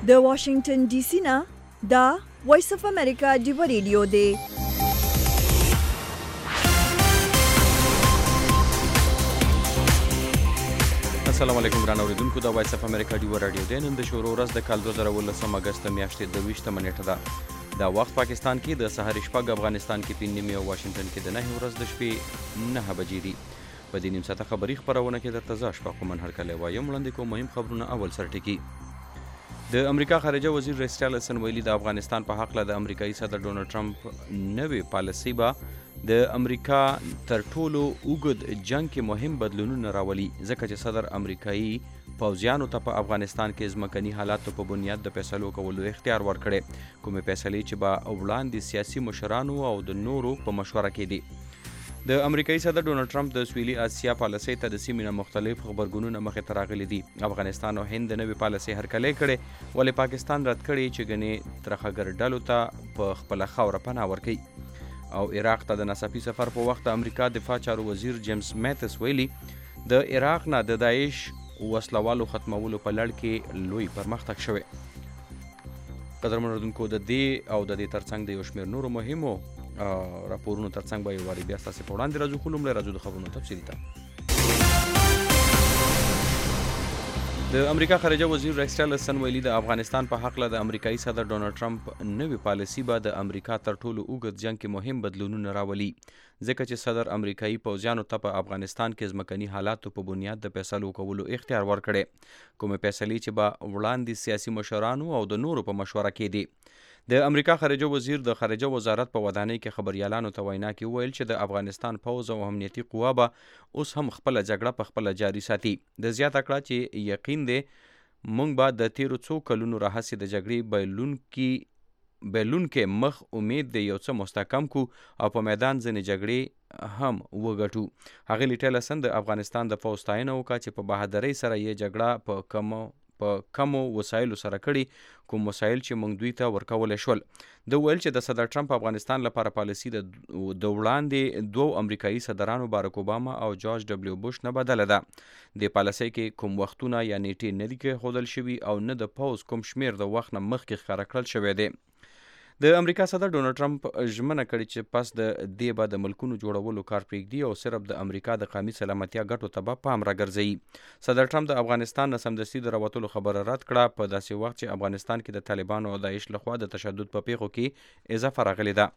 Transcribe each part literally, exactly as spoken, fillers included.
د واشنگټن ډي سي نه دا وایس اف امریکا دی ریډیو دی. السلام علیکم ګران اوریدونکو، دا وایس اف امریکا دی ریډیو دی. نن د شروع ورځ د کال دوه زره اوولسم اگست میاشتې د ویشتمه نیټه ده. دا وخت پاکستان کې د سحر شپږ، افغانستان کې پنځه نیمې او واشنگټن کې د نهه ورځ د شپې نهه بجې دي. په دې نیم ساعته خبري خپرونه کې درته زه اشفاق قومن هرکلی وایم. وړاندې کوم مهم خبرونه. اول سرټکي. د امریکا خارجه وزیر ریکس ټیلرسن ویلي د افغانستان په حق له د امریکایي صدر ډونالډ ټرمپ نوې پالیسي به د امریکا تر ټولو اوږد جنگ کې مهم بدلونونه راولي، ځکه چې صدر امریکایي پوځیانو ته په افغانستان کې ځمکني حالاتو په بنیاد د فیصلو کولو اختیار ورکړی، کومې فیصلې چې به وړاندې سیاسي مشرانو او د نورو په مشوره کې دي. د امریکایي صدر ډونالډ ټرمپ د سویلي اسیا پالیسۍ ته د سیمې نه مختلف خبرګونونه مخې ته راغلي دي. افغانستان او هند د نوې پالیسۍ هرکلی کړی، ولې پاکستان رد کړی چې ګنې ترخګر ډلو ته په خپله خاوره پناه ورکوي. او عراق ته د ناڅاپي سفر په وخت د امریکا دفاع چارو وزیر جیمز میتس ویلي د عراق نه د داعش وسلوالو ختمولو په لړ کې لوی پرمختګ شوی. قدرمنو اورېدونکو، د دې او د دې ترڅنګ د یو شمېر نورو مهمو راپورونو ترڅنګ به یو وارې بیا ستاسې په وړاندې راځو، خو لومړی راځو د خبرونو تفصیل ته. د امریکا خارجه وزیر ریکس ټیلرسن ویلي د افغانستان په حق له د امریکایي صدر ډونالډ ټرمپ نوې پالیسي به د امریکا تر ټولو اوږد جنګ کې مهم بدلونونه راولي، ځکه چې صدر امریکایي پوځیانو ته په افغانستان کې ځمکني حالاتو په بنیاد د فیصلو کولو اختیار ورکړی، کومې فیصلې چې به وړاندې سیاسي مشرانو او د نورو په مشوره کې دي. د امریکا خارجه وزیر د خارجه وزارت په ودانۍ کې خبریالانو ته وینا کې وویل چې د افغانستان پوځ او امنیتي قوا به اوس هم خپله جګړه په خپله جاري ساتي. د زیاته کړه چې یقین دی موږ به د تیرو څو کلونو راهیسې د جګړې بایلونکي بایلونکی مخ امید د یو څه مستحکم کو او په میدان ځینې جګړې هم وګټو. ښاغلي ټیلرسن د افغانستان د پوځ ستاینه وکړه چې په بهادرۍ سره یې جګړه په کمو په کمو وسایلو سره کړي، کوم وسایل چې موږ دوی ته ورکولی شول. ده ویل چې د صدر ټرمپ افغانستان لپاره پالیسي د وړاندې دوو امریکایي صدرانو باراک اوباما او جورج ډبلیو بوش نه بدله ده. د پالیسۍ کې کوم وختونه یا نیټې نه دي کېښودل شوي او نه د پوځ کوم شمېر د وخت نه مخکې ښکاره کړل شوی دی. د امریکا صدر ډونالډ ټرمپ ژمنه کړې چې پس د دې به د ملکونو جوړولو کار پرېږدي او صرف د امریکا د قومي سلامتیا ګټو ته به پام راګرځوي. صدر ټرمپ د افغانستان نه سمدستي د راوتلو خبره رد کړه په داسې وخت چې افغانستان کې د طالبانو او داعش لخوا د تشدد په پیښو کې اضافه راغلې ده.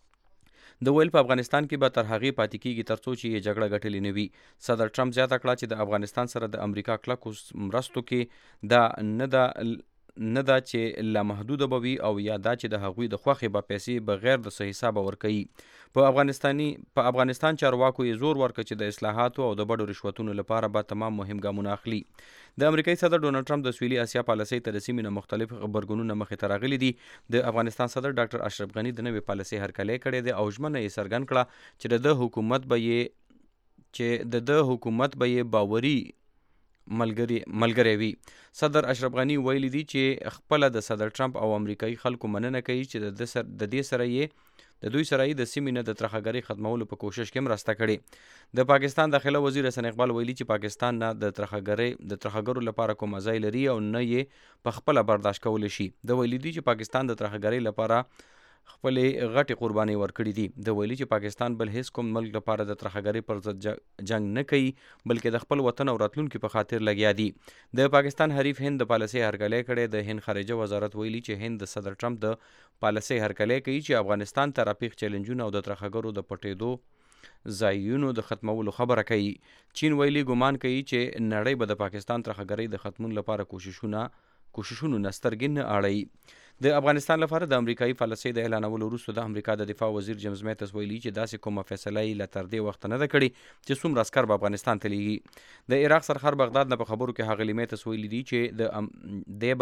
د ویل په افغانستان کې به تر هغې پاتې کېږي تر څو چې یې جګړه ګټلې نه وي. صدر ټرمپ زیاته کړه چې د افغانستان سره د امریکا کلکو مرستو کې دا نه ده نه دا چې لامحدوده به وي او یا دا چې د هغوی د خوښې به پیسې بغیر د څه حسابه ورکوي. په افغانستاني په افغانستان چارواکو یې زور ورکړ چې د اصلاحاتو او د بډو رشوتونو لپاره به تمام مهم ګامونه اخلي. د امریکایي صدر ډونالډ ټرمپ د سویلي اسیا پالیسۍ ته د سیمې نه مختلف غبرګونونه مخې ته راغلي دي. د افغانستان صدر ډاکټر اشرف غني د نوې پالیسۍ هرکلی کړی دی او ژمنه یې څرګند کړه چې د ده حکومت به یې چې د ده حکومت به یې باوري ملګری ملګری وي. صدر اشرف غني ویلي دي چې خپله د صدر ټرمپ او امریکایي خلکو مننه کوي چې د سر د دې سره یې د دوی سره یې د سیمې نه د ترخګرۍ ختمولو په کوشش کې مرسته کړې. د پاکستان داخله وزیر حسن اقبال ویلي چې پاکستان نه د ترخګرۍ د ترخګرو لپاره کوم ځای لري او نه یې په خپله برداشت کولی شي. د ویلي دي چې پاکستان د ترخګرۍ لپاره خپلې غټې قربانۍ ورکړي دي. د ویلي چې پاکستان بل هیڅ کوم ملک لپاره د ترخګرۍ پر ضد جنګ نه کوي، بلکې د خپل وطن او راتلونکي په خاطر لګیا دي. د پاکستان حریف هند د پالیسۍ هرکلی کړی. د هند خارجه وزارت ویلي چې هند د صدر ټرمپ د پالیسۍ هرکلی کوي چې افغانستان ته راپېښ چیلنجونه او د ترخګرو د پټېدو ځایونو د ختمولو خبره کوي. چین ویلي ګمان کوي چې نړۍ به د پاکستان ترخګرۍ د ختمون لپاره کوششونه کوششونو نه سترګې نه اړوي. د افغانستان لپاره د امریکایي پالیسۍ د اعلانولو وروسته د امریکا د دفاع وزیر جیمز میتس ویلي چې داسې کومه فیصله یې له تر دې وخته نه ده کړې چې څومره عسکر به افغانستان ته لیږي. د عراق سرحد بغداد نه په خبرو کې ښاغلي میتس ویلي دي چې د دی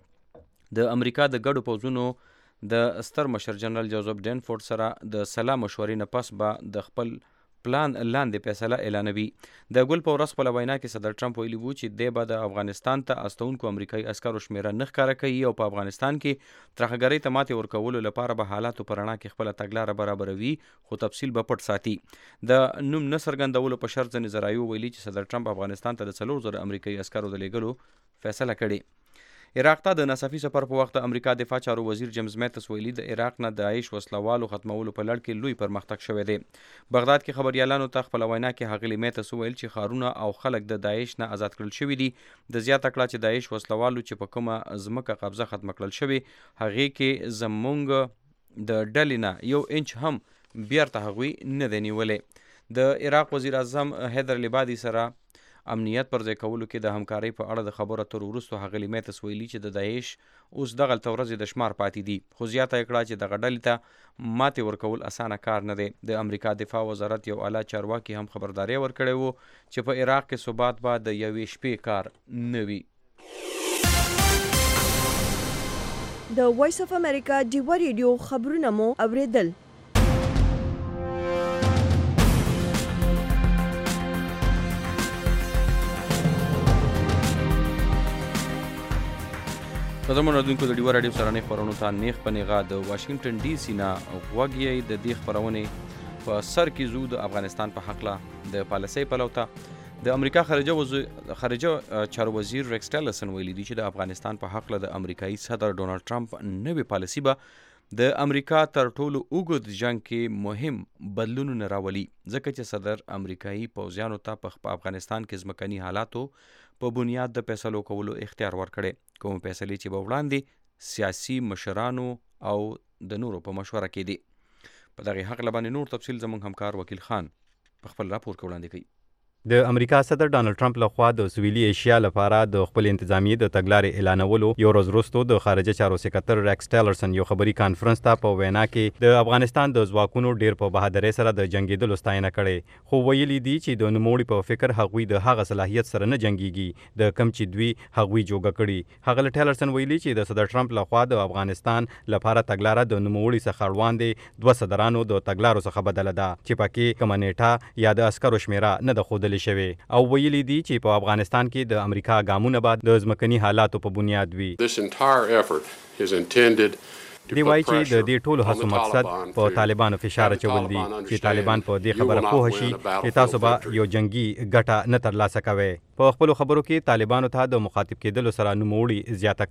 به د امریکا د ګډو پوځونو د ستر مشر جنرال جوزف ډینفورد سره د سلا مشورې نه پس به د خپل پلان لاندې فیصله اعلانوي. د ګل په ورځ خپله وینا کې صدر ټرمپ ویلي وو چې دی به د افغانستان ته استوونکو امریکایي عسکرو شمېره نه ښکاره کوي او په افغانستان کې ترخګرۍ ته ماتې ورکولو لپاره به حالاتو په رڼا کې خپله تګلاره برابروي، خو تفصیل به پټ ساتي. د نوم نه څرګندولو په شرط ځینې ذرایعو ویلي چې صدر ټرمپ افغانستان ته د څلور زره امریکایي عسکرو د لیږلو فیصله کړې. عراق ته د ناڅاپي سفر په وخت د امریکا دفاع چارو وزیر جیمز میتس ویلي د عراق نه د داعش وسلوالو ختمولو په لړ کې لوی پرمختګ شوی دی. بغداد کې خبريالانو ته خپل وینا کې هغلی میتس ویل چې ښارونه او خلک د داعش نه آزاد کړل شوي دي. د زیاته کړه چې داعش وسلوالو چې په کومه ځمکه قبضه ختم کړل شوي هغې کې زمونږ د ډلې نه یو انچ هم بیرته هغوی نه دی نیولی. د عراق وزیر اعظم حیدر العبادي سره امنیت پر ځای کولو کې د همکارۍ په اړه د خبرو اترو وروسته هغلی میتس ویلي چې د داعش اوس دغلته ورځې د شمار پاتې دي، خو زیاته یې کړه چې دغه ډلې ته ماتې ورکول اسانه کار نه دی. د امریکا دفاع وزارت یو اعلی چارواکي هم خبرداری ورکړی و چې په عراق کې ثبات به د یوې شپې کار نه وي. د وایس اف امریکا ډیوه ریډیو خبرونه مو اوریدل. قدرمنو اوریدونکو د ډیوه راډیو سرانۍ خپرونو ته نیغ په نیغه د واشنګټن ډي سي نه غوږ یې. د دې خپرونې په سر کې ځو د افغانستان په هکله د پالیسۍ پلو ته. د امریکا خارجه وزیر خارجه چارو وزیر ریکس ټیلرسن ویلي دي چې د افغانستان په هکله د امریکایي صدر ډونالډ ټرمپ نوې پالیسي به د امریکا تر ټولو اوږد جنګ کې مهم بدلونونه راولي، ځکه چې صدر امریکایي پوځیانو ته په افغانستان کې ځمکني حالاتو په بنیاد د فیصلو کولو اختیار ورکړی. کوم فیصلې چې به وړاندې سیاسي مشرانو او د نورو په مشوره کې دي. په دغه هکله باندې نور تفصیل زموږ همکار وکیل خان په خپل راپور کې وړاندې کوي. د امریکا صدر ډانلډ ټرمپ لخوا د سویلي ایشیا لپاره د خپل انتظامیې د تګلارې اعلانولو یو ورځ وروسته د خارجه چارو سکرټر ریکس ټیلرسن یو خبري کانفرنس ته په وینا کې د افغانستان د ځواکونو ډیر په بهادرۍ سره د جنگیدلو ستاینه کړې، خو ویلي دي چې د نوموړي په فکر هغوی د هغه صلاحیت سره نه جنگيږي د کم چې دوی هغوی جوګه کړي. هغه ټیلرسن ویلي چې د صدر ټرمپ لخوا د افغانستان لپاره تګلاره د نوموړي څخه وړاندې دوه صدرانو د تګلارو څخه بدله ده چې پکې کومه نیټه یا د عسکرو شمیره نه ده ښودلې شوې، او ویلي دي چې په افغانستان کې د امریکا ګامونه بعد د ځمکني حالاتو په بنیاد وي. دی وایي چې د دې ټولو هڅو مقصد په طالبانو فشار اچول دي چې طالبان په دې خبره پوه شي چې تاسو به یو جنگي ګټه نه ترلاسه کوئ. په خپلو خبرو کې طالبانو ته د مخاطب کېدلو سره نوموړي زیاته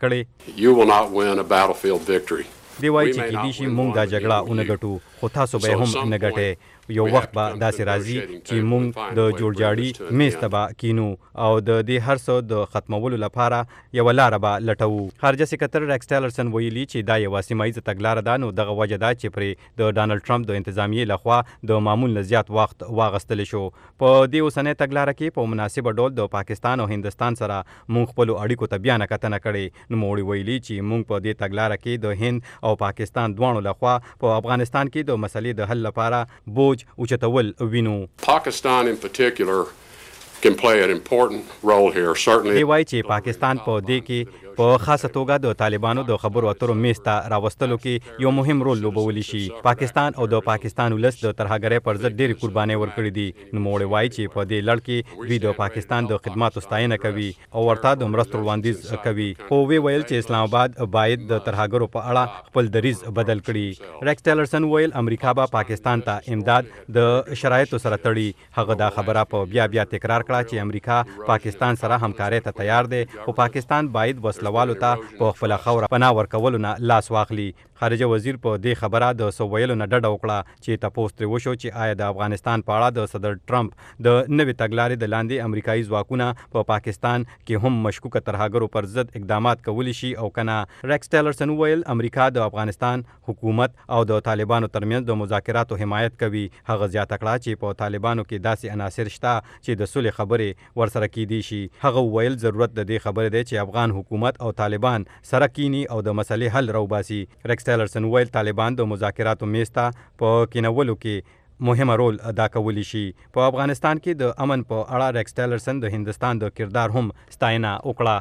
کړې. دی وایي چې کېدای شي موږ دا جګړه ونه ګټو، خو تاسو به هم نه ګټئ. یو وخت به داسې راځي چې موږ د جوړجاړي میز ته به کینو او د دې هر څه د ختمولو لپاره یوه لاره به لټوو. خارجه سکرټر ریکس ټیلرسن ویلي چې دا یوه سیمه ییزه تګلاره ده، نو دغه وجه ده چې پرې د ډانلډ ټرمپ د انتظامیې لخوا د معمول نه زیات وخت واغستلی شو. په دې اوسنۍ تګلاره کې په مناسبه ډول د پاکستان او هندستان سره موږ خپلو اړیکو ته بیا نه کتنه کړې. نوموړي ویلي چې موږ په دې تګلاره کې د هند او پاکستان دواړو لخوا په افغانستان کې د مسلې د حل لپاره بوج اوچتول وینو. Pakistan in particular can play an important role here. Certainly. دی وایي چې پاکستان په دې کې په خاصه توګه د طالبانو د خبرو اترو میز ته راوستلو کې یو مهم رول لوبولی شي. پاکستان او د پاکستان ولس د ترهګرۍ پر ضد ډېرې قربانۍ ورکړي دي. نوموړی وایي چې په دې لړ کې دوی د پاکستان د خدماتو ستاینه کوي او ورته د مرستو وړاندیز کوي، خو وی ویل چې اسلام آباد باید د ترهګرو په اړه خپل دریځ بدل کړي. ریکس ټیلرسن ویل امریکا به پاکستان ته امداد د شرایطو سره تړي. هغه دا خبره په بیا بیا تکرار کړه چې امریکا پاکستان سره همکارۍ ته تیار دی، خو پاکستان باید وسلوالو ته په خپله خاوره پناه ورکولو نه لاس واخلي. خارجه وزیر په دې خبره د سو ویلو نه ډډه وکړه چې تپوس ترې وشو چې آیا د افغانستان په اړه د صدر ټرمپ د نوې تګلارې د لاندې امریکایي ځواکونه په پاکستان کې هم مشکوکه ترهګرو پر ضد اقدامات کولی شي او کنه. ریکس ټیلرسن ویل امریکا د افغانستان حکومت او د طالبانو ترمنځ د مذاکراتو حمایت کوي. هغه زیاته کړه چې په طالبانو کې داسې عناصر شته چې د صلح خبرې ورسره کیدی شي. هغه ویل ضرورت د دې خبرې دی چې افغان حکومت او طالبان سره کینی او د مسلې حل راوباسي. ریکس ټیلرسن ویل طالبان د مذاکراتو میز ته په کینولو کې مهمه رول ادا کولی شي. په افغانستان کې د امن په اړه ریکس ټیلرسن د هندستان د کردار هم ستاینه وکړه.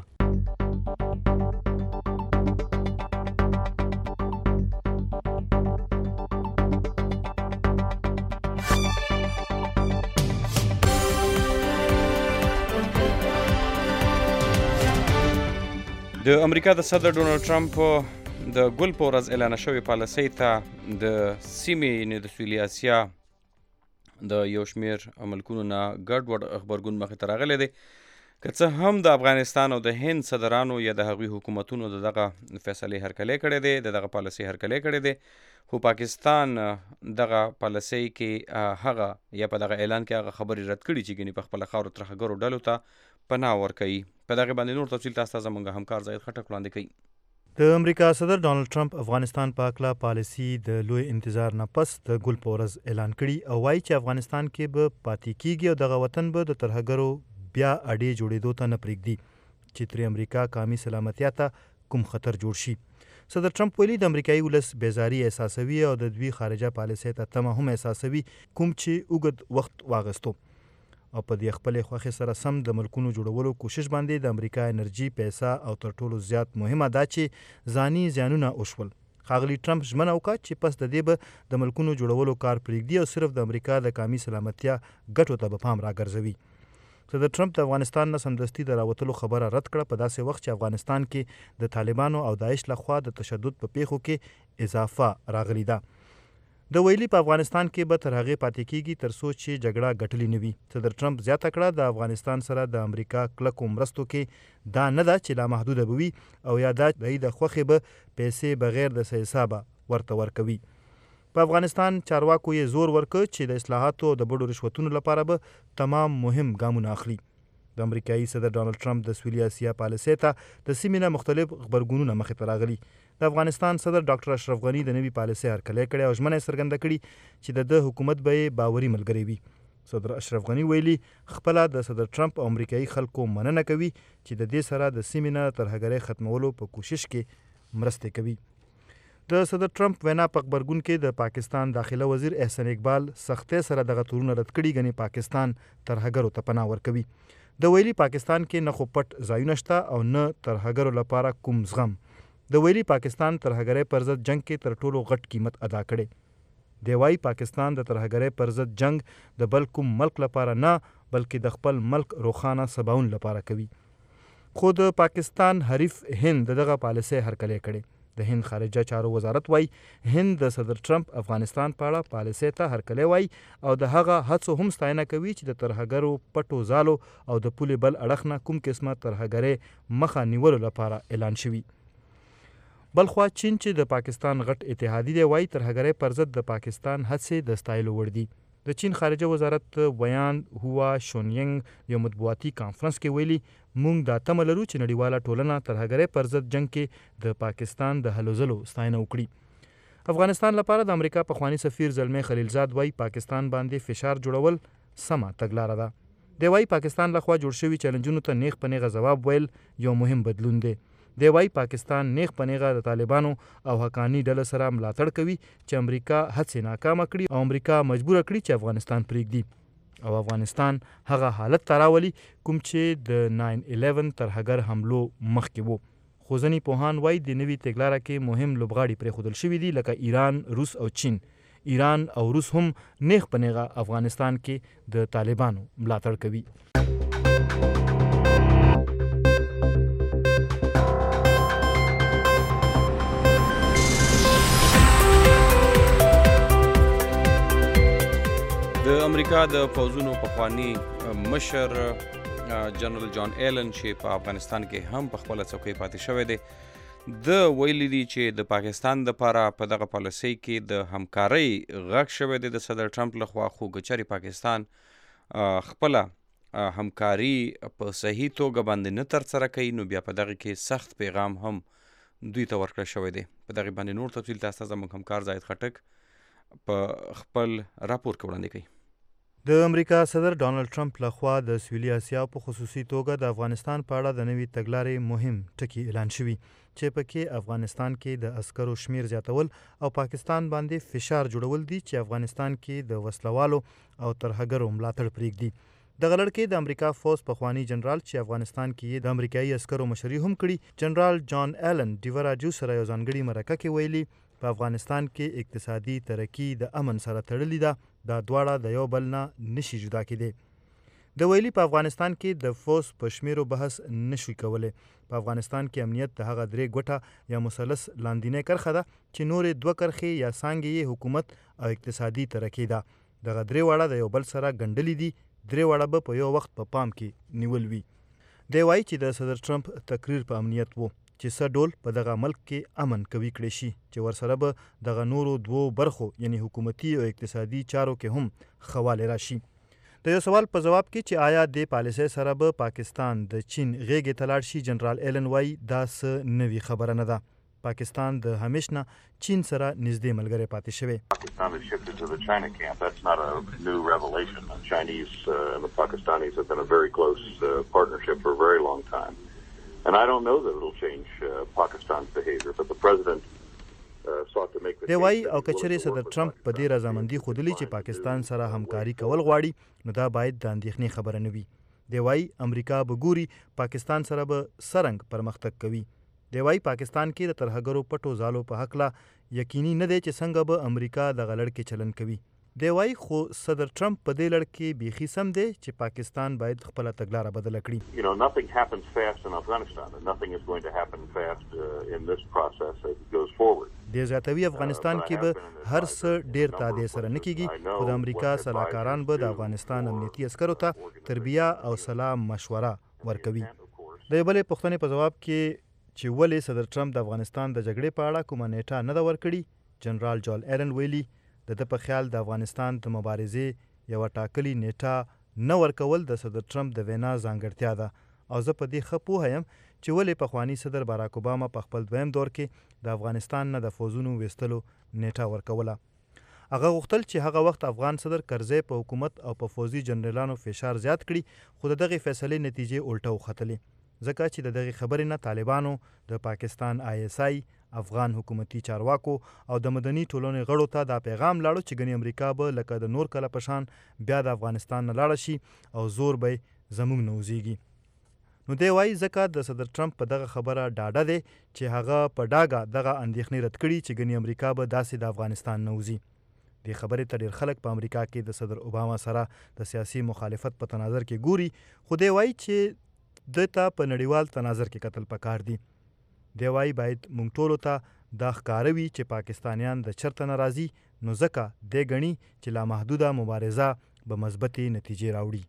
د امریکا د صدر ډونالډ ټرمپ د ګل په ورځ اعلان شوې پالیسۍ ته د سیمې یعنې د سویلي اسیا د یو شمېر ملکونو نه ګډوډ غبرګون مخې ته راغلی دی. که څه هم د افغانستان او د هند صدرانو یا د هغوی حکومتونو د دغه فیصلې هرکلی کړی دی، د دغه پالیسۍ هرکلی کړی دی، خو پاکستان دغه پالیسۍ کې هغه یا په دغه اعلان کې هغه خبرې رد کړي چې ګنې په خپله خاورو ترهګرو ډلو ته پناه ورکوي. په دغې باندې نور تفصیل تاسو ته زموږ همکار زاهد خټک وړاندې کوي. د امریکا صدر ډانلډ ټرمپ افغانستان په هکله پالیسي د لوی انتظار نه پس د ګل په ورځ اعلان کړي او وایي چې افغانستان کې به پاتې کیږي او دغه وطن به د ترهګرو بیا اډې جوړېدو ته نه پرېږدي چې ترې امریکا قومي سلامتیا ته کوم خطر جوړ شي. صدر ټرمپ ویلي د امریکایي ولس بیزاري احساسوي او د دوی خارجه پالیسۍ ته تمه هم احساسوي کوم چې اوږد وخت واغستو او په دې خپلې خوښې سره سم د ملکونو جوړولو کوشش باندې د امریکا انرژي پیسه او تر ټولو زیات مهمه دا چې ځاني زیانونه وشول. ښاغلي ټرمپ ژمنه وکړه چې پس د دې به د ملکونو جوړولو کار پرېږدي او صرف د امریکا د قومي سلامتیا ګټو ته به پام راګرځوي. صدر ټرمپ د افغانستان نه سمدستي د راوتلو خبره رد کړه په داسې وخت چې افغانستان کې د طالبانو او داعش لخوا د تشدد په پیښو کې اضافه راغلی ده. د ویلي په افغانستان کې به تر هغې پاتې کیږي تر څو چې جګړه ګټلې نه وي. صدر ټرمپ زیاته کړه د افغانستان سره د امریکا کلکو مرستو کې دا نه ده چې لامحدوده به وي او یا دا د د خوښې به پیسې بغیر د څه حسابه ورته ورکوي. په افغانستان چارواکو یې زور ورکړ چې د اصلاحاتو او د بډو رشوتونو لپاره به تمام مهم ګامونه اخلي. د امریکایي صدر ډانلډ ټرمپ د سویلي اسیا پالیسۍ ته د سیمې نه مختلف غبرګونونه مخې ته راغلي. د افغانستان صدر ډاکټر اشرف غني د نوي پالیسۍ هرکلی کړی او ژمنه یې څرګنده کړي چې د ده حکومت به یې باوري ملګری وي. صدر اشرف غني ویلي خپله د صدر ټرمپ او امریکایي خلکو مننه کوي چې د دې سره د سیمې نه ترهګرۍ ختمولو په کوشش کې مرستې کوي. د صدر ټرمپ وینا په غبرګون کې د پاکستان داخله وزیر احسن اقبال سختۍ سره دغه تورونه رد کړي ګنې پاکستان ترهګرو ته پناه ورکوي. د ویلي پاکستان کې نه خو پټ ځایونه شته او نه ترهګرو لپاره کوم زغم. د ویلي پاکستان ترهګرۍ پر ضد جنگ کې تر ټولو غټ قیمت ادا کړی. دی وايي پاکستان د ترهګرۍ پر ضد جنگ د بل کوم ملک لپاره نه بلکې د خپل ملک روښانه سباون لپاره کوي. خو د پاکستان حریف هند دغه پالیسۍ هرکلی کړی. د هند خارجه چارو وزارت وایي هند د صدر ټرمپ افغانستان په اړه پالیسۍ ته هرکلی وایي او د هغه هڅو هم ستاینه کوي چې د ترهګرو پټو ځالو او د پولې بل اړخ نه کوم قسمه ترهګرۍ مخه نیولو لپاره اعلان شوي. بلخوا چین چې د پاکستان غټ اتحادي دی وایي ترهګرۍ پر ضد د پاکستان هڅې د ستایلو وړ دي. د چین خارجه وزارت ویان هوا شونینګ یو مطبوعاتي کانفرنس کې ویلي موږ دا تمه لرو چې نړیواله ټولنه ترهګرۍ پر ضد جنگ کې د پاکستان د هلو ځلو ستاینه وکړي. افغانستان لپاره د امریکا پخوانی سفیر زلمي خلیلزاد وایي پاکستان باندې فشار جوړول سمه تګلاره ده. دی وایي پاکستان لخوا جوړ شوي چیلنجونو ته نیغ په نیغه ځواب ویل یو مهم بدلون دی. دی وايي پاکستان نیغ په نیغه د طالبانو او حقانی ډله سره ملاتړ کوي چې امریکا هڅې ناکامه کړي او امریکا مجبوره کړي چې افغانستان پرېږدي او افغانستان هغه حالت ته راولي کوم چې د ناین الیون ترهګر حملو مخکې وو. خو ځینې پوهان وایي د نوي تګلاره کې مهم لوبغاړي پرېښودل شوي دي لکه ایران، روس او چین. ایران او روس هم نیغ په نیغه افغانستان کې د طالبانو ملاتړ کوي. د امریکا د پوځونو پخوانی مشر جنرال جان ایلن چې په افغانستان کې هم په خپله څوکۍ پاتې شوی دی د ویلي دي چې د پاکستان دپاره په دغه پالیسۍ کې د همکارۍ غږ شوی دی د صدر ټرمپ لخوا خو که چېرې پاکستان خپله همکاري په صحیح توګه باندې نه ترسره کوي نو بیا په دغه کې سخت پیغام هم دوی ته ورکړی شوی دی. په دغې باندې نور تفصیل تاسو ته زموږ همکار زاهد خټک په خپل راپور کې وړاندې کوي. د امریکا صدر ډانلډ ټرمپ لخوا د سویلي اسیا په خصوصي توګه د افغانستان په اړه د نوي تګلارې مهم ټکي اعلان شوي چې پکې افغانستان کې د عسکرو شمیر زیاتول او پاکستان باندې فشار جوړول دي چې افغانستان کې د وسلوالو او ترهګرو ملاتړ پرېږدي. دغه لړ کې د امریکا فوز پخوانی جنرال چې افغانستان کې د امریکایي عسکرو مشري هم کړي جنرال جان ایلن ډیور راډیو سره یو ځانګړي مرکه کې ویلي په افغانستان کې اقتصادي ترقي د امن سره تړلې ده. دا دواړه د یو بل نه نشي جدا کېدی. د ویلي په افغانستان کې د فوز په شمیرو بحث نشوي کولی. په افغانستان کې امنیت د هغه درې ګوټه یا مثلث لاندینۍ کرښه ده چې نورې دوه کرښې یا څانګې یې حکومت او اقتصادي ترقي ده. دغه درې واړه د یو بل سره ګنډلې دي. درې واړه به په یو وخت په پا پام کې نیول وي. دی وایي چې د صدر ټرمپ تقریر په امنیت وو چې څه ډول په دغه ملک کې امن قوي کړی شي چې ورسره به دغه نورو دوو برخو یعنی حکومتي او اقتصادي چارو کې هم ښه والی راشي. د یو سوال په جواب کې چې آیا د پالیسۍ سره به پاکستان د چین غېږې ته لاړ شي، جنرال ایلن وایي دا څه نوې خبره نه ده. پاکستان د همیش نه چین سره نږدې ملګری پاتې شوی. Pakistan has shifted to the China camp. That's not a new revelation. The Chinese uh, and the Pakistanis have been a very close uh, partnership for a very long time. And I don't know that it'll change uh, Pakistan's behavior, but the president uh, sought to make the دی وایي او کچرې صدر ټرمپ په دې رضامندي ښودلې چې پاکستان سره همکاري کول غواړي نو دا باید د اندېښنې خبره نه وي. دی وایي امریکا به ګوري پاکستان سره به څرنګه پرمختګ کوي. دی وایي پاکستان کې د ترهګرو پټو ځالو په هکله یقیني نه دی چې څنګه به امریکا دغه لړ کې چلن کوي. دی وایي خو صدر ټرمپ په دې لړ کې بیخي سم دی چې پاکستان باید خپله تګلاره بدله کړي. You know, nothing happens fast in Afghanistan and nothing is going to happen fast uh, in this process as it goes forward. دی زیاتوي افغانستان کې به هر څه ډیر تادیه سره نه کیږي خو د امریکا سلاکاران به د افغانستان امنیتي عسکرو ته تربیه او سلا مشوره ورکوي. د یو بلې پوښتنې په جواب کې چې ولې صدر ټرمپ د افغانستان د جګړې په اړه کومه نیټه نه ده ورکړې، جنرال جال ایلن ویلي د ده په خیال د افغانستان د مبارزې یوه ټاکلې نیټه نه ورکول د صدر ټرمپ د وینا ځانګړتیا ده او زه په دې ښه پوهه یم چې ولې پخواني صدر باراک اوباما په خپل دویم دور کې د افغانستان نه د فوزونو ویستلو نیټه ورکوله. هغه غوښتل چې هغه وخت افغان صدر کرزی په حکومت او په فوزي جنرالانو فشار زیات کړي خو د دغې فیصلې نتیجې الټه وختلې ځکه چې د دغې خبرې نه طالبانو د پاکستان آی اس آی افغان حکومتي چارواکو او د مدني ټولنې غړو ته دا پیغام لاړو چې ګنې امریکا به لکه د نور کله په شان بیا د افغانستان نه لاړه شي او زور به زموږ نه وزیږي. نو دی وایي ځکه د صدر ټرمپ په دغه خبره ډاډه دی چې هغه په ډاګه دغه اندېښنې رد کړي چې ګنې امریکا به داسې د افغانستان نه وځي. دې خبرې ته ډېر خلک په امریکا کې د صدر اوباما سره د سیاسي مخالفت په تناظر کې ګوري خو دی وایي چې د ته په نړیوال تناظر کې کتل پکار دي. دی وایي باید موږ ټولو ته دا ښکاره وي چې پاکستانیان د چرته نه راځي نو ځکه دی ګڼي چې لامحدوده مبارزه به مثبتې نتیجې راوړي.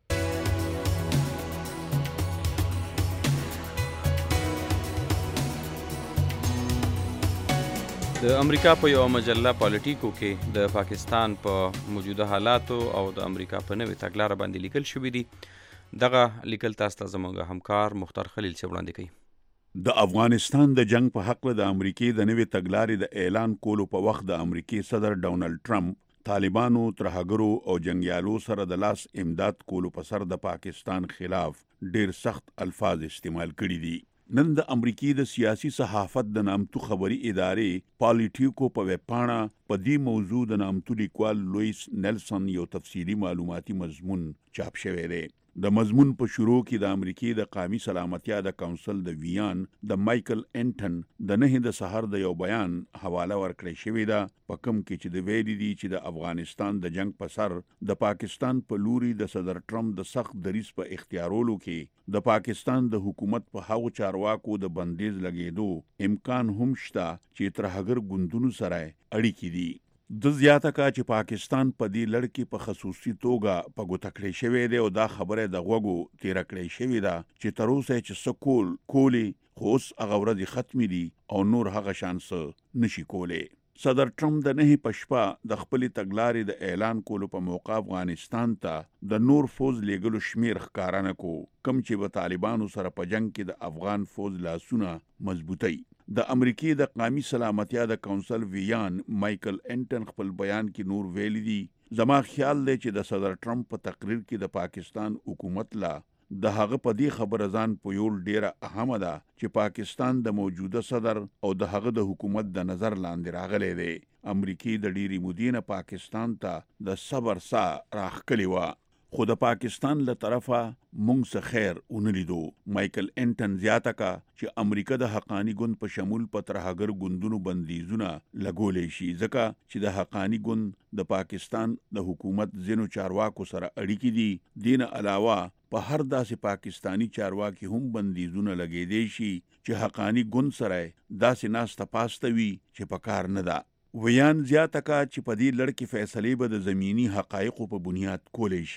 د امریکا په یو مجله پالیټیکو کې د پاکستان په موجوده حالاتو او د امریکا په نوې تګلاره باندې لیکل شوي دي. دغه لیکل تاسو ته زموږ همکار مختار خلیل څه وړاندې کوي. د افغانستان د جنگ په حق د امریکې د نوې تګلارې د اعلان کولو په وخت د امریکې صدر ډونالد ټرمپ طالبانو، ترهګرو او جنگیالو سره د لاس امداد کولو په سر د پاکستان خلاف ډیر سخت الفاظ استعمال کړي دي. نن د امریکې د سیاسي صحافت د نامتو خبري ادارې پالیټیکو په ویب پاڼه په دې موضوع د نامتو لیکوال لویس نیلسن یو تفصیلي معلوماتي مضمون چاپ شوی دی. د مضمون په شروع کې د امریکې د قومي سلامتیا د کونسل د ویان د مایکل انټن د نه د سحر د یو بیان حواله ورکړی شوې ده په کوم کې چې د ویلي دي چې د افغانستان د جنگ په سر د پاکستان په لوري د صدر ټرمپ د سخت دریځ په اختیارولو کې د پاکستان د حکومت په هغو چارواکو د بندیز لګېدو امکان هم شته چې ترهګر ګوندونو سره اړیکې دي. د زیاته کا چې پاکستان په دې لړ کې په خصوصي توګه په ګوته کړی شوی دی او دا خبره د غوږو تیره کړی شوې ده چې تر اوسه چې څه کول کولی خو اوس هغه ورځې ختمې دي او نور هغه شان څه نشي کولی. صدر ټرمپ د نهې په شپه د خپلې تګلارې د اعلان کولو په موقع افغانستان ته د نور فوز لیږلو شمیر ښکاره نه کو کوم چې به طالبانو سره په جنگ کې د افغان فوز لاسونه مضبوطوي. د امریکې د قومي سلامتیا د کونسل ویان مایکل انټن خپل بیان کې نور ویلي دي زما خیال دی چې د صدر ټرمپ په تقریر کې د پاکستان حکومت لا د هغه په دې خبره ځان پویول ډیره اهمه ده چې پاکستان د موجوده صدر او د هغه د حکومت د نظر لاندې راغلی دی. امریکې د ډیری مودینه پاکستان ته د صبر سا راخکلی و خو د پاکستان له طرفه مونږ څه خیر ونه لیدو. مایکل انټن زیاته کا چې امریکا د حقانی ګوند په شمول په ترهګر ګوندونو بندیزونه لګولې شي ځکه چې د حقانی ګوند د پاکستان د حکومت ځینو چارواکو سره اړیکې دي. دین علاوه په هر داسې پاکستانی چارواکي هم بندیزونه لګېدی شي چې حقانی ګوند سره داسې ناسته پاسته وي چې په کار نه ده. ویان زیاته کا چې په دې لړ کې فیصلې به د زمینی حقایقو په بنیاد کولی شي.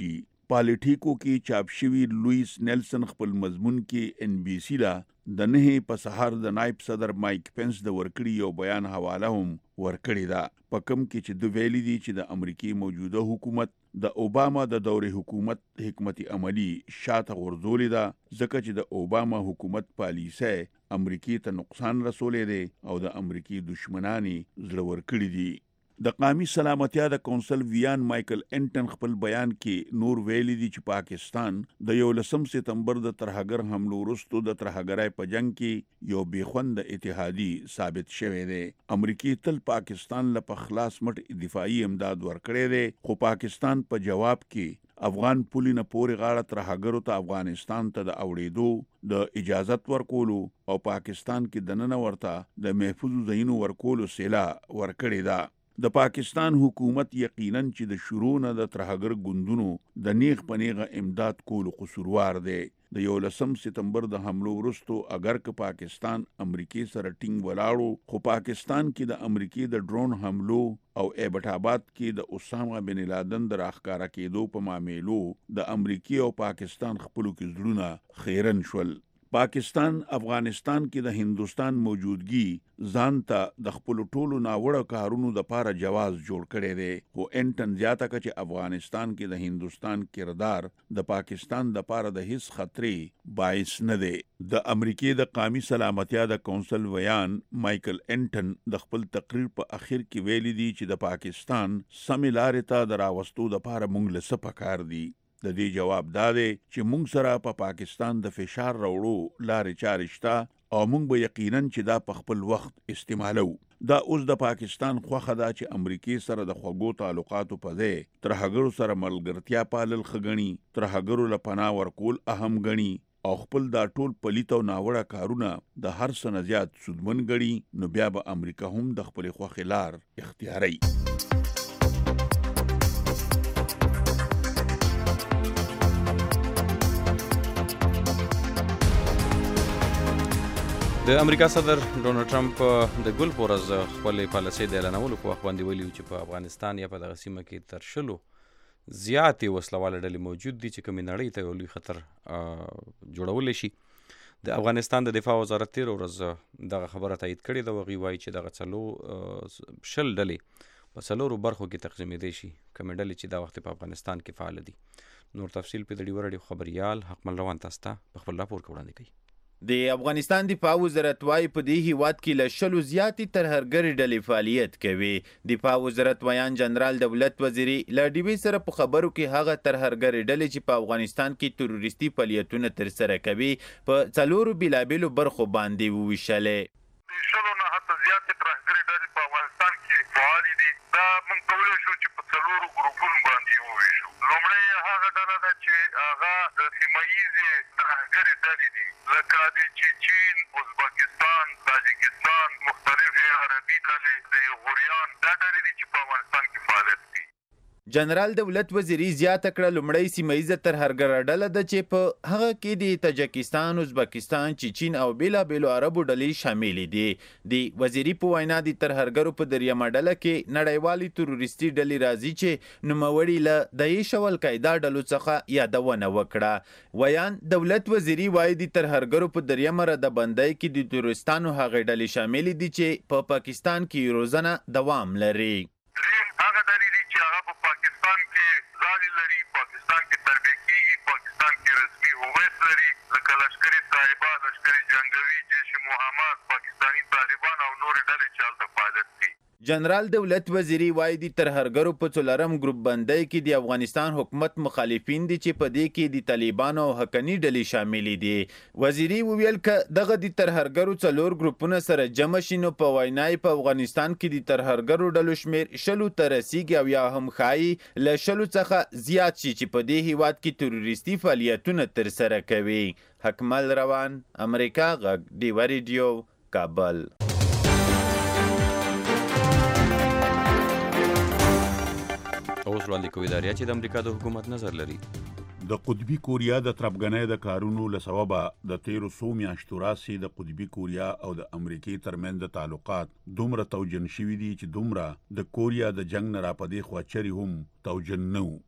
پالیټیکو کې چاپ شوی لوئیس نیلسن خپل مضمون کې ان بي سي لا د نه په سهار د نائب صدر مایک پنس د ورکړي یو بیان حواله هم ورکړی دا په کوم کې چې د ویلي دي چې د امریکای موجوده حکومت د اوباما د دورې حکومت حکمت عملی شاته غورځولې ده ځکه چې د اوباما حکومت پالیسي امریکای ته نقصان رسولې دي او د امریکای دشمنانی زړه ورکړي دي. د قومي سلامتیا د کونسل ویان مایکل انټن خپل بیان کې نور ویلي دي چې پاکستان د یولسم سپتمبر د ترهګر حملو وروسته د ترهګرای په جنگ کې یو بیخوند اتحادی ثابت شوی دی. امریکای تل پاکستان له خلاص مټ دفاعي امداد ورکړي دي خو پاکستان په جواب کې افغان پولیس نه پورې غاړه ترهګرو ته افغانستان ته د اوړېدو د اجازت ورکولو او پاکستان کې دننه ورته د محفوظ ځایونو ورکولو سیلا ورکړي ده. د پاکستان حکومت یقینا چې د شروع نه د ترهګر ګوندونو د نیغ پنیغه امداد کولو قصوروار دی. د یولسم سپتمبر د حملو وروسته اگر که پاکستان امریکای سره ټینګ ولاړو خو پاکستان کې د امریکای د ډرون حملو او ایبټ آباد کې د اسامه بن لادن د راښکارا کېدو په معاملو د امریکای او پاکستان خپلو کې زړونه خیرن شول. پاکستان افغانستان کې د هندستان موجودګي ځان ته د خپل ټولو ناوړه کارونو د پاره جواز جوړ کړي دي خو انټن زیاته کړي چې افغانستان کې د هندستان کردار د پاکستان د پاره د هیڅ خطرې باعث نه دی. د امریکای د قومي سلامتیا د کونسل ویان مایکل انټن د خپل تقریر په اخر کې ویلي دي چې د پاکستان سمې لارې ته د راوستو د پاره مونږ له څه پکار دي. د دې جواب دا دی چې مونږ سره په پا پاکستان د فشار راوړو لارې چارې شته او مونږ به یقینا چې دا په خپل وخت استعمالو. دا اوس د پاکستان خوخه ده چې امریکای سره د خوږو تعلقاتو په ځای ترهګرو سره ملګرتیا پالل خګنی ترهګرو له پناه ورکول اهم غني او خپل دا ټول پلیت او ناوړه کارونه د هر څه نه زیات سودمن غړي نو بیا به امریکا هم د خپل خوخه لار اختیاري. د امریکا صدر ډونالد ټرمپ د ګل په ورځ خپل پالیسۍ د اعلانولو په وخت باندې ویلي چې په افغانستان یا په دغه سیمه کې تر شلو زیاتې وسلواله ډلې موجود دي چې کومې نړۍ ته یو لوی خطر جوړولی شي. د افغانستان د دفاع وزارت تېره ورځ دغه خبره تایید کړې ده. هغوی وایي چې دغه څلور شل ډلې په څلورو برخو کې تقسیمېدی شي کومې ډلې چې دا وخت په افغانستان کې فعاله دي. نور تفصیل په دې ډیوه خبریال حکمل روان تاسو ته په خپل راپور کې وړاندې کوي. د افغانستان دفاع وزارت وايي په دې هیواد کې له شلو زیاتې ترهګرې ډلې فعالیت کوي. دفاع وزارت ویان جنرال دولت وزیري له ډیوې سره په خبرو کې هغه ترهګرې ډلې چې په افغانستان کې تروریستي فعالیتونه ترسره کوي په څلورو بېلابېلو برخو باندې وویشلې. شلو نه حتی زیاتې ترهګرې ډلې په افغانستان کې فعالې دي. دا موږ کولی شو چې په څلورو ګروپونو باندې وویشو. لومړی هغه ډله ده چې هغه د سیمه ییزې ترهګرې ډلې دي لکه د چین، ازبکستان، تاجکستان، مختلفې عربي ډلې، د غوریان، دا ډلې دي چې په افغانستان کې فعالیت کوي. جنرال دولت وزیري زیاته کړه لومړی سیمه ییزه ترهګره ډله ده چې په هغه کې د تاجکستان، ازبکستان، چین او بېلابېلو عربو ډلې شاملې دي. د وزیري په وینا د ترهګرو په دریمه ډله کې نړیوالې تروریستي ډلې راځي چې نوموړي له داعش او القاعده ډلو څخه یادونه وکړه. ویان دولت وزیري وایي د ترهګرو په دریمه ردبندۍ کې د تروریستانو هغې ډلې شاملې دي چې په پاکستان کې روزنه دوام لري. هغه ډلې دي چې هغه په پاکستان کې ځالې لري، پاکستان کې تربیه کېږي، پاکستان کې رسمي هویت لري، لکه لشکري صاحبه، لشکري جنګوي، جیش محمد، پاکستاني طالبان او نورې ډلې چې هلته فعالیت کوي. جنرال دولت وزیري وایي د ترهګرو په څلورم ګروپ بندۍ کې د افغانستان حکومت مخالفین دي چې په دې کې د طالبانو او حقاني ډلې شاملې دي. وزیري وویل که دغه د ترهګرو څلور ګروپونه سره جمع شي نو په وینا یې په افغانستان کې د ترهګرو ډلو شمیر شلو ته رسیږي او یا هم ښایي له شلو څخه زیات شي چې په دې هیواد کې تروریستي فعالیتونه ترسره کوي. حکمل روان، امریکا غږ، ډیوه ریډیو، کابل. اوس وړاندې کوي داریا چې د امریکا د حکومت نظر لري. د قطبي کوریا د تربګنۍ د کارونو له سببه د تیرو څو میاشتو راهیسې د قطبي کوریا او د امریکای ترمنځ تعلقات دومره توجن شوي دي چې دومره د کوریا د جنګ نه راپدې خوا چرې هم توجن نه وو.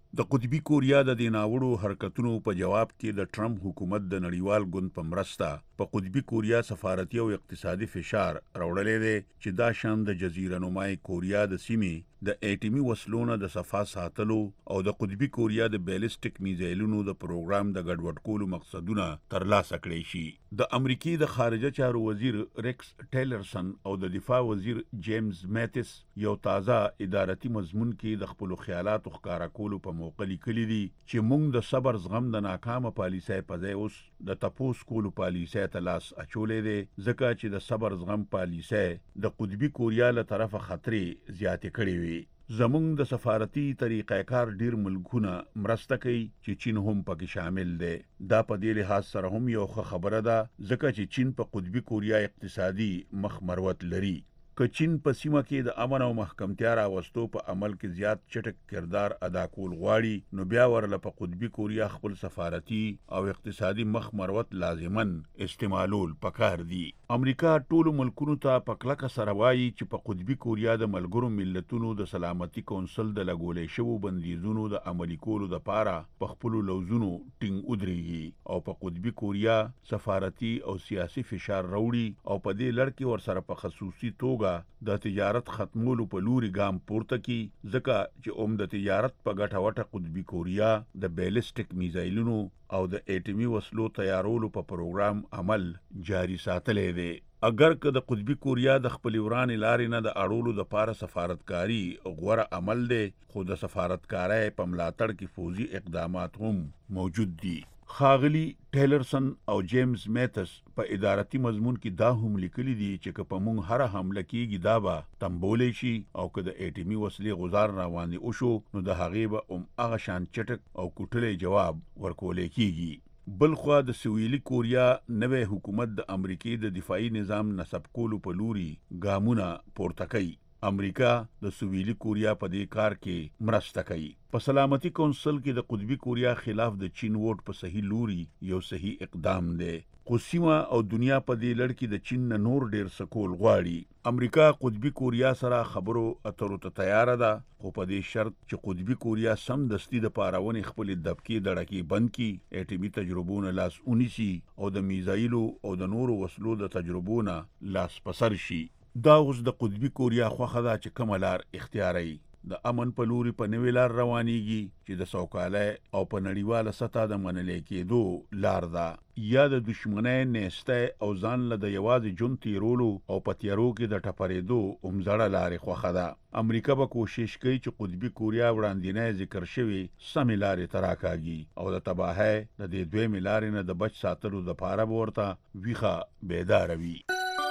د قطبي کوریا د دې ناوړو حرکتونو په جواب کې د ټرمپ حکومت د نړیوال ګوند په مرسته په قطبي کوریا سفارتي او اقتصادي فشار راوړلی دی چې دا شان د جزیره نمای کوریا د سیمې د ایټمي وسلونو د صفا ساتلو او د قطبي کوریا د بیلسټیک میزایلونو د پروګرام د ګډوډ کولو مقصدونه ترلاسه کړی شي. د امریکای د خارجه چارو وزیر ریکس ټیلرسن او د دفاع وزیر جیمز میتس یو تازه ادارتي مضمون کې د خپل خیالاتو ښکارا کولو په موقع لیکلي دي چې موږ د صبر زغم د ناکامه پالیسۍ په ځای اوس د تپوس کولو پالیسۍ ته لاس اچولی دی، ځکه چې د صبر زغم پالیسۍ د قطبي کوریا له طرفه خطرې زیاتې کړې وي. زمونږ د سفارتي طریقه کار ډیر ملکونه مرسته کوي چې چین هم پکې شامل دی. دا په دې لحاظ سره هم یو ښه خبره ده ځکه چې چین په قطبي کوریا اقتصادي مخ مروت لري. که چین په سیمه کې د امن او محکمتیا راوستو په عمل کې زیات چټک کردار ادا کول غواړي نو بیا ورله په قطبي کوریا خپل سفارتي او اقتصادي مخ مروت لازمن استعمالول پکار دي. امریکا ټولو ملکونو ته په کلکه سره وایي چې په قطبي کوریا د ملګرو ملتونو د سلامتي کونسل د لګولې شوو بندیزونو د عملي کولو دپاره په خپلو لوزونو ټینګ ودرېږي او په قطبي کوریا سفارتي او سیاسي فشار راوړي او په دې لړ کې ورسره په خصوصي توګه د تجارت ختمولو په لوري ګام پورته کی، ځکه چې اوم د تجارت په ګټه وټه قطبي کوریا د بیلسټیک میزایلونو او د ایټمي وسلو تیارولو په پروګرام عمل جاری ساتلی دی. اگر که د قطبي کوریا د خپل ورانې لارې نه د اړولو د پاره سفارتکاری غوره عمل دی، خو د سفارتکارۍ په ملاتړ کې فوزي اقدامات هم موجود دي. خاغلی ټیلرسن او جیمز میتس په ادارتي مضمون کې دا هم لیکلي دي چې که په مونږ هره حمله کېږي دا به تنبولی شي او که د ایټمي وسلې غزار راواندې وشو نو د هغې به هم هغه شان چټک او کوټلی جواب ورکولی کېږي. بلخوا د سویلي کوریا نوی حکومت د امریکای د دفاعي نظام نصب کولو په لوري ګامونه پورته کوي. امریکا د سویلي کوریا په دې کار کې مرسته کوي. په سلامتي کونسل کې د قطبي کوریا خلاف د چین ووټ په صحیح لوري یو صحیح اقدام دی. خو سیمه او دنیا په دې لړ کې د چین نه نور ډیر سکول غواړي. امریکا قطبي کوریا سره خبرو اترو ته تیار ده، خو په دې شرط چې قطبي کوریا سمدستي د پارونې خپل دبکې دړکې بند کړي، ایټمي تجربو نه لاس ونیسي او د میزایلو او د نورو وسلو د تجربو نه لاس پسر شي. دا اوس د قطبي کوریا خوښه ده چې کومه لار اختیاروي. د امن په لوري په نوې لار روانیږي چې د سوکالۍ او په نړیواله سطح د منلې کېدو لار ده، یا د دشمنۍ نیستی او ځان له د یوازې ژوند تیرولو او په تیارو کې د ټپرېدو همزړه لارې خوښه ده. امریکا به کوشش کوي چې قطبي کوریا وړاندینۍ ذکر شوي سمې لارې ته راکاږي او د تباهۍ د دې دویمې لارې نه د بچ ساتلو دپاره به ورته ویښه بیداره وي.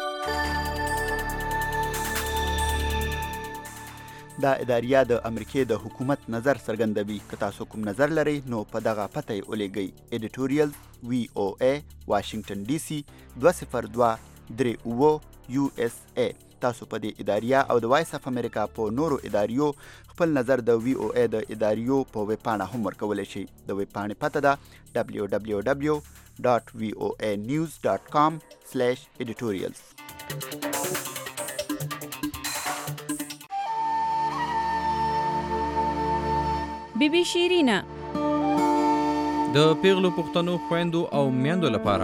دا اداریه د امریکای د حکومت نظر څرګندوي. که تاسو کوم نظر لرئ نو په دغه پته یې ولیږئ. ایډیټوریل وی او ای واشنگټن ډي سي دوه صفر دوه درې اوه یو اس ای. تاسو په دې اداریه او د وایس اف امریکا په نورو اداریو خپل نظر د وی او ای د اداریو په ویب پاڼه هم ورکولی شئ. د ویب پاڼې پته ده دبلیو دبلیو دبلیو ډاټ وی او ای نیوز ډاټ کام سلیش ایډیټوریلز. بی بی شیرینا د پیغلو پښتنو خويندو او میندو لپاره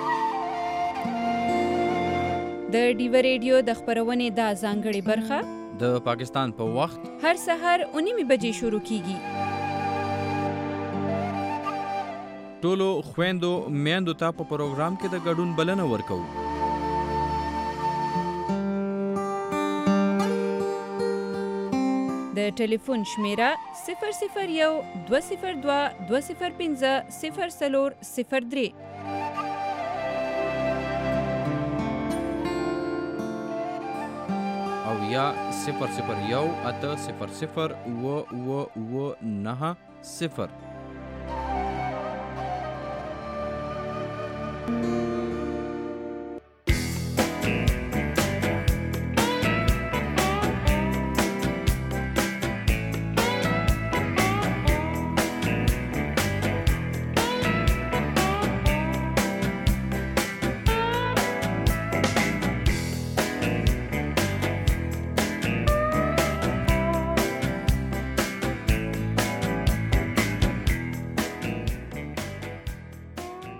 د ډیو ریډیو د خبرونې د ځانګړي برخه د پاکستان په وخت هر سحر اونیمه بجې شروع کیږي. ټولو خويندو میندو ته په پروګرام کې د ګډون بلنه ورکو. د ټلیفون شمیره صفر صفر یو دوه صفر دوه دوه صفر پنځه صفر څلور صفر درې او یا صفر صفر یو اته صفر صفر اوه اوه اوه نهه صفر.